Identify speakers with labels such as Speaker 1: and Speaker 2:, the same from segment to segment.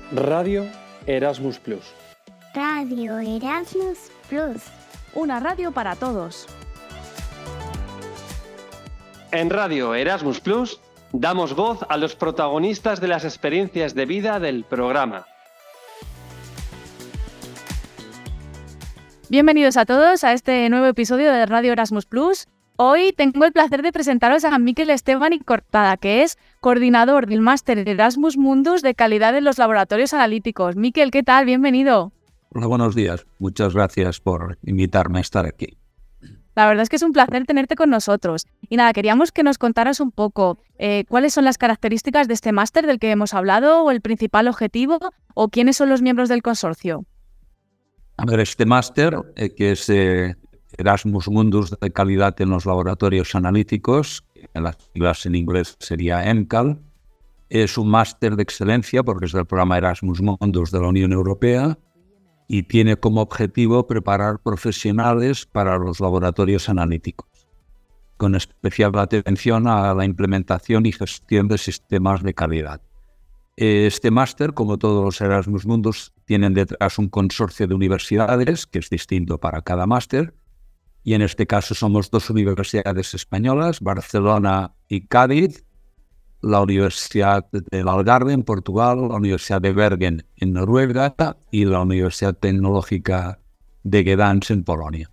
Speaker 1: Radio Erasmus Plus.
Speaker 2: Radio Erasmus Plus.
Speaker 3: Una radio para todos.
Speaker 1: En Radio Erasmus Plus damos voz a los protagonistas de las experiencias de vida del programa.
Speaker 3: Bienvenidos a todos a este nuevo episodio de Radio Erasmus Plus. Hoy tengo el placer de presentaros a Mikel Esteban y Cortada, que es coordinador del Máster Erasmus Mundus de calidad en los laboratorios analíticos. Mikel, ¿qué tal? Bienvenido.
Speaker 4: Hola, buenos días. Muchas gracias por invitarme a estar aquí.
Speaker 3: La verdad es que es un placer tenerte con nosotros. Y nada, queríamos que nos contaras un poco cuáles son las características de este máster del que hemos hablado, o el principal objetivo, o quiénes son los miembros del consorcio.
Speaker 4: A ver, este máster, que es Erasmus Mundus de calidad en los laboratorios analíticos, en las siglas en inglés sería EMCAL, es un máster de excelencia porque es del programa Erasmus Mundus de la Unión Europea y tiene como objetivo preparar profesionales para los laboratorios analíticos, con especial atención a la implementación y gestión de sistemas de calidad. Este máster, como todos los Erasmus Mundus, tienen detrás un consorcio de universidades, que es distinto para cada máster, y en este caso somos dos universidades españolas, Barcelona y Cádiz, la Universidad del Algarve en Portugal, la Universidad de Bergen en Noruega y la Universidad Tecnológica de Gdańsk en Polonia.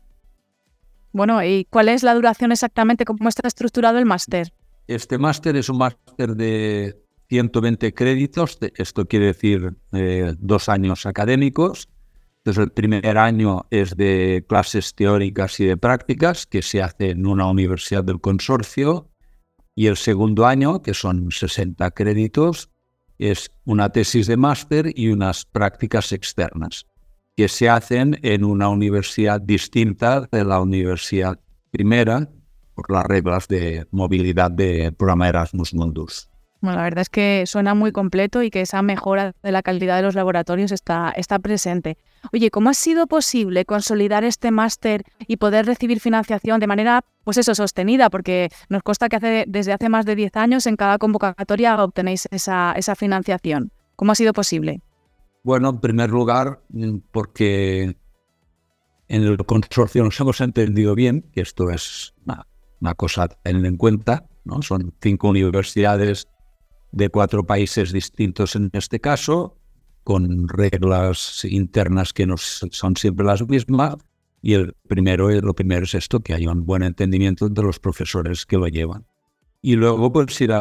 Speaker 3: Bueno, ¿y cuál es la duración exactamente? ¿Cómo está estructurado el máster?
Speaker 4: Este máster es un máster de 120 créditos, esto quiere decir 2 años académicos. Entonces el primer año es de clases teóricas y de prácticas que se hace en una universidad del consorcio, y el segundo año, que son 60 créditos, es una tesis de máster y unas prácticas externas que se hacen en una universidad distinta de la universidad primera por las reglas de movilidad del programa Erasmus Mundus.
Speaker 3: Bueno, la verdad es que suena muy completo y que esa mejora de la calidad de los laboratorios está presente. Oye, ¿cómo ha sido posible consolidar este máster y poder recibir financiación de manera, sostenida? Porque nos consta que desde hace más de 10 años en cada convocatoria obtenéis esa financiación. ¿Cómo ha sido posible?
Speaker 4: Bueno, en primer lugar, porque en el consorcio nos hemos entendido bien, que esto es una cosa a tener en cuenta, ¿no? Son 5 universidades de 4 países distintos en este caso, con reglas internas que no son siempre las mismas, y lo primero es esto, que haya un buen entendimiento entre los profesores que lo llevan. Y luego pues ir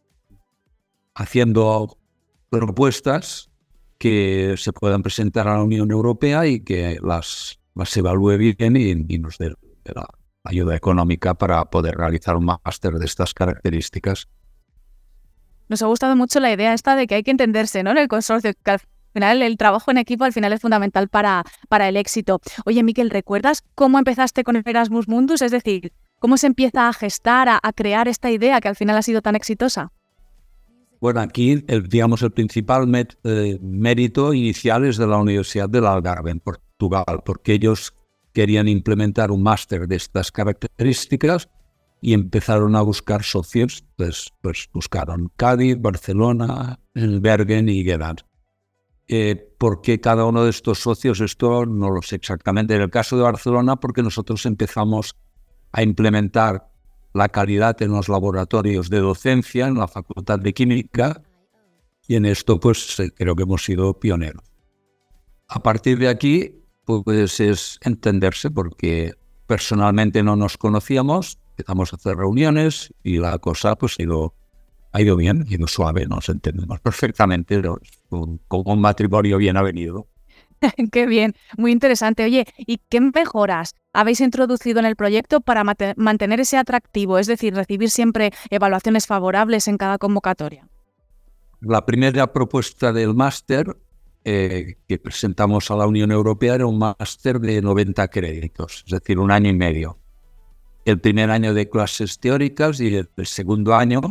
Speaker 4: haciendo propuestas que se puedan presentar a la Unión Europea y que las evalúe bien y nos dé la ayuda económica para poder realizar un máster de estas características.
Speaker 3: Nos ha gustado mucho la idea esta de que hay que entenderse, ¿no?, en el consorcio, que al final el trabajo en equipo al final es fundamental para el éxito. Oye, Mikel, ¿recuerdas cómo empezaste con el Erasmus Mundus? Es decir, ¿cómo se empieza a gestar, a crear esta idea que al final ha sido tan exitosa?
Speaker 4: Bueno, aquí el principal mérito inicial es de la Universidad del Algarve en Portugal, porque ellos querían implementar un máster de estas características y empezaron a buscar socios, pues buscaron Cádiz, Barcelona, Bergen y Gdańsk. ¿Por qué cada uno de estos socios? Esto no lo sé exactamente. En el caso de Barcelona, porque nosotros empezamos a implementar la calidad en los laboratorios de docencia en la Facultad de Química, y en esto pues creo que hemos sido pioneros. A partir de aquí pues es entenderse, porque personalmente no nos conocíamos, empezamos a hacer reuniones y la cosa pues ha ido bien, ha ido suave, nos entendemos perfectamente, como un matrimonio bien avenido.
Speaker 3: Qué bien, muy interesante. Oye, ¿y qué mejoras habéis introducido en el proyecto para mantener ese atractivo, es decir, recibir siempre evaluaciones favorables en cada convocatoria?
Speaker 4: La primera propuesta del máster que presentamos a la Unión Europea era un máster de 90 créditos, es decir, 1 año y medio. El primer año de clases teóricas y el segundo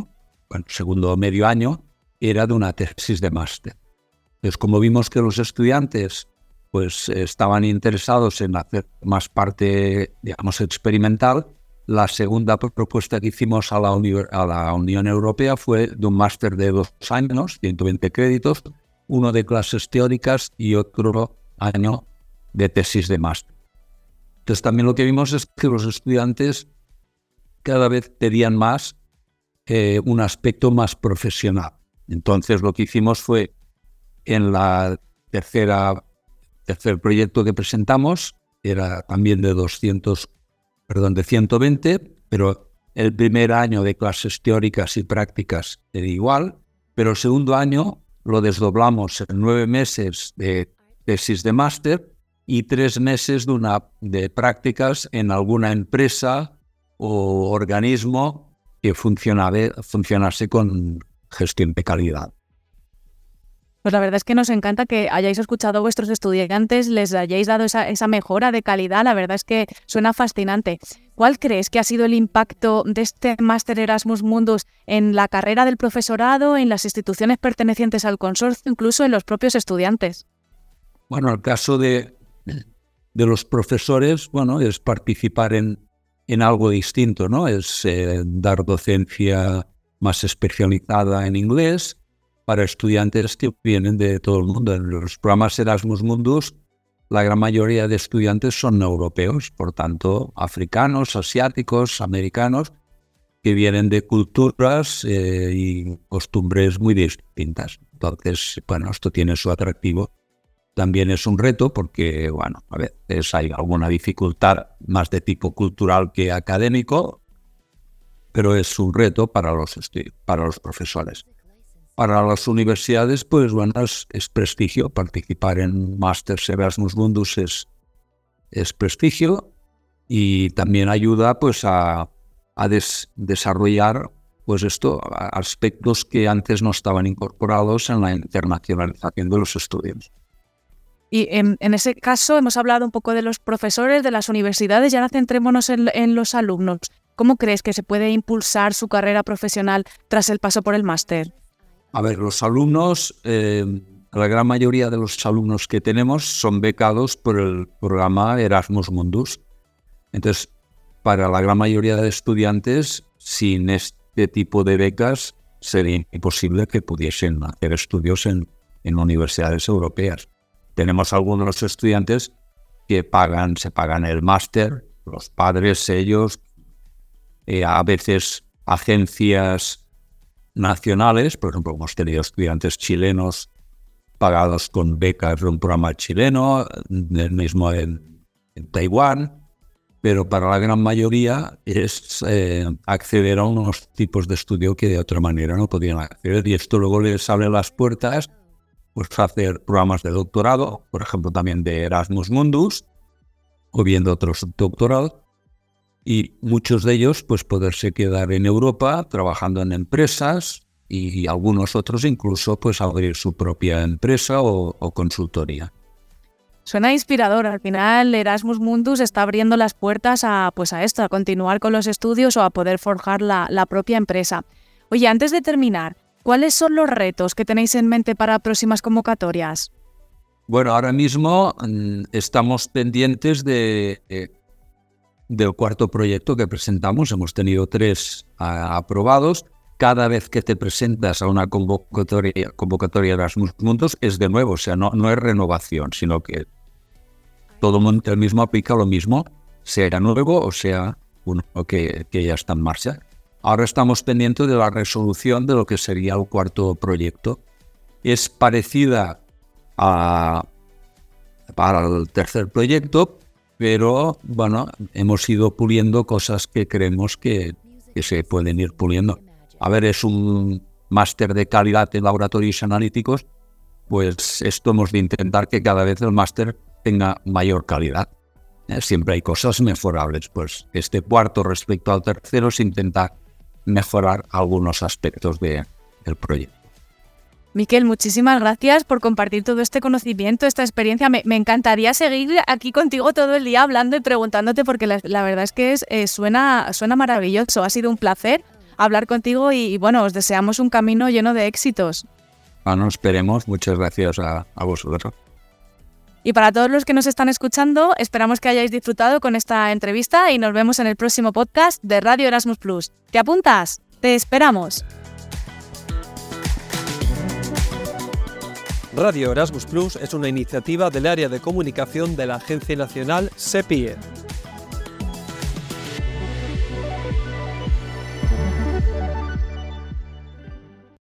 Speaker 4: medio año era de una tesis de máster. Entonces, como vimos que los estudiantes pues estaban interesados en hacer más parte, digamos, experimental, la segunda propuesta que hicimos a la Unión Europea fue de un máster de 2 años, 120 créditos, uno de clases teóricas y otro año de tesis de máster. Entonces también lo que vimos es que los estudiantes cada vez pedían más un aspecto más profesional. Entonces lo que hicimos fue, en la tercer proyecto que presentamos, era también de 120, pero el primer año de clases teóricas y prácticas era igual, pero el segundo año lo desdoblamos en 9 meses de tesis de máster y 3 meses de prácticas en alguna empresa o organismo que funcionase con gestión de calidad.
Speaker 3: Pues la verdad es que nos encanta que hayáis escuchado a vuestros estudiantes, les hayáis dado esa mejora de calidad. La verdad es que suena fascinante. ¿Cuál crees que ha sido el impacto de este máster Erasmus Mundus en la carrera del profesorado, en las instituciones pertenecientes al consorcio, incluso en los propios estudiantes?
Speaker 4: Bueno, el caso de los profesores, bueno, es participar en algo distinto, ¿no? Es dar docencia más especializada en inglés para estudiantes que vienen de todo el mundo. En los programas Erasmus Mundus, la gran mayoría de estudiantes son europeos, por tanto, africanos, asiáticos, americanos, que vienen de culturas y costumbres muy distintas. Entonces, bueno, esto tiene su atractivo. También es un reto porque, bueno, a veces hay alguna dificultad más de tipo cultural que académico, pero es un reto para los profesores. Para las universidades, pues bueno, es prestigio. Participar en Masters Erasmus Mundus es prestigio y también ayuda pues a desarrollar pues aspectos que antes no estaban incorporados en la internacionalización de los estudios.
Speaker 3: Y en ese caso hemos hablado un poco de los profesores, de las universidades, y ahora centrémonos en los alumnos. ¿Cómo crees que se puede impulsar su carrera profesional tras el paso por el máster?
Speaker 4: A ver, los alumnos, la gran mayoría de los alumnos que tenemos son becados por el programa Erasmus Mundus. Entonces, para la gran mayoría de estudiantes, sin este tipo de becas, sería imposible que pudiesen hacer estudios en universidades europeas. Tenemos algunos estudiantes que se pagan el máster, los padres, ellos, a veces agencias nacionales. Por ejemplo, hemos tenido estudiantes chilenos pagados con becas de un programa chileno, el mismo en Taiwán, pero para la gran mayoría es acceder a unos tipos de estudio que de otra manera no podían acceder, y esto luego les abre las puertas pues hacer programas de doctorado, por ejemplo también de Erasmus Mundus, o bien de otros doctorados, y muchos de ellos pues poderse quedar en Europa trabajando en empresas, y algunos otros incluso pues abrir su propia empresa o consultoría.
Speaker 3: Suena inspirador. Al final Erasmus Mundus está abriendo las puertas a esto, a continuar con los estudios o a poder forjar la propia empresa. Oye, antes de terminar, ¿cuáles son los retos que tenéis en mente para próximas convocatorias?
Speaker 4: Bueno, ahora mismo estamos pendientes del cuarto proyecto que presentamos. Hemos tenido 3 aprobados. Cada vez que te presentas a una convocatoria Erasmus Mundus es de nuevo, o sea, no es renovación, sino que todo el mismo aplica lo mismo, sea nuevo o sea uno que ya está en marcha. Ahora estamos pendientes de la resolución de lo que sería el cuarto proyecto. Es parecida para el tercer proyecto, pero bueno, hemos ido puliendo cosas que creemos que se pueden ir puliendo. A ver, es un máster de calidad en laboratorios analíticos, pues esto hemos de intentar que cada vez el máster tenga mayor calidad. Siempre hay cosas mejorables, pues este cuarto respecto al tercero se intenta mejorar algunos aspectos del proyecto.
Speaker 3: Miquel, muchísimas gracias por compartir todo este conocimiento, esta experiencia. Me encantaría seguir aquí contigo todo el día hablando y preguntándote, porque la verdad es que suena maravilloso. Ha sido un placer hablar contigo y bueno, os deseamos un camino lleno de éxitos.
Speaker 4: Bueno, esperemos. Muchas gracias a vosotros.
Speaker 3: Y para todos los que nos están escuchando, esperamos que hayáis disfrutado con esta entrevista y nos vemos en el próximo podcast de Radio Erasmus Plus. ¿Te apuntas? ¡Te esperamos!
Speaker 5: Radio Erasmus Plus es una iniciativa del área de comunicación de la Agencia Nacional SEPIE.